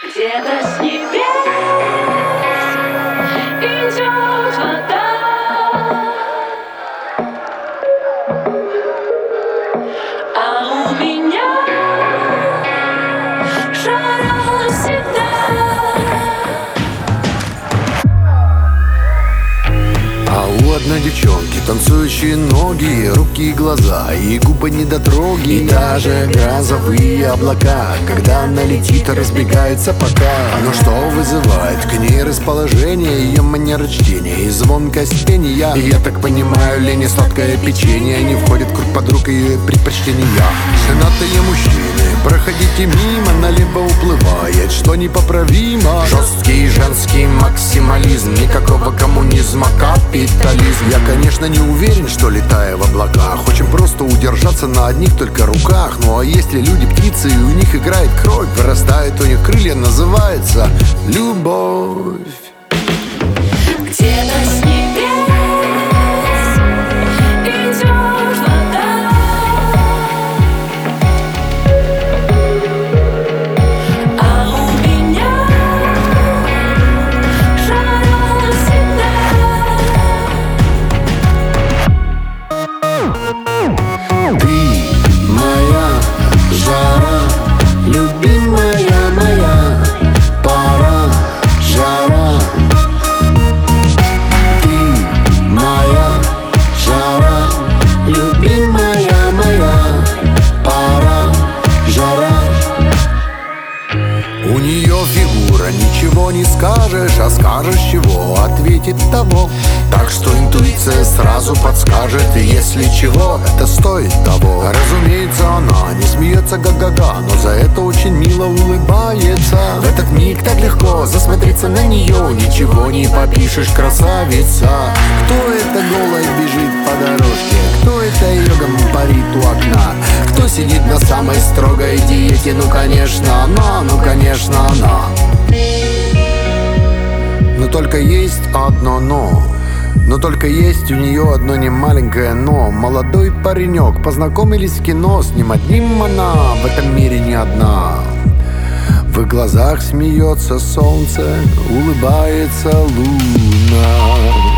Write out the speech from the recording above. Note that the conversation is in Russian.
Где-то с небес идет вода, а у меня жара всегда. А у одной девчонки танцующие ноги, руки и глаза, и губы недотроги, и даже грозовые облака. Когда она летит, разбегается пока. Но что вызывает к ней расположение? Ее манера чтения и звонкость пения. И я так понимаю, лень и сладкое печенье не входит в круг подруг ее предпочтения. Женатые мужчины, проходите мимо, налево уплывает, что непоправимо. Жесткий женский максимализм, никакого коммунизма, капитализм. Я, конечно, не уверен, что летая в облаках, очень просто удержаться на одних только руках. Ну а если люди птицы и у них играет кровь, вырастает у них крылья, называется любовь. Где-то с небес идет вода, а у меня жара всегда. Ты моя жара, любимая моя пара, жара. Ты моя жара, любимая моя пара, жара. У нее фигура, ничего не скажешь, а скажешь чего, ответит того. Так что интуиция сразу подскажет, если чего, это стоит того. Разумеется, она не смеется га-га-га, но за это очень мило улыбается. В этот миг так легко засмотреться на нее, ничего не попишешь, красавица. Кто это голой бежит по дорожке? Кто это йогом парит у окна? Кто сидит на самой строгой диете? Ну конечно она, ну конечно она. Но только есть одно но. Но только есть у нее одно немаленькое но. Молодой паренек, познакомились в кино, с ним одним она в этом мире не одна. В их глазах смеется солнце, улыбается луна.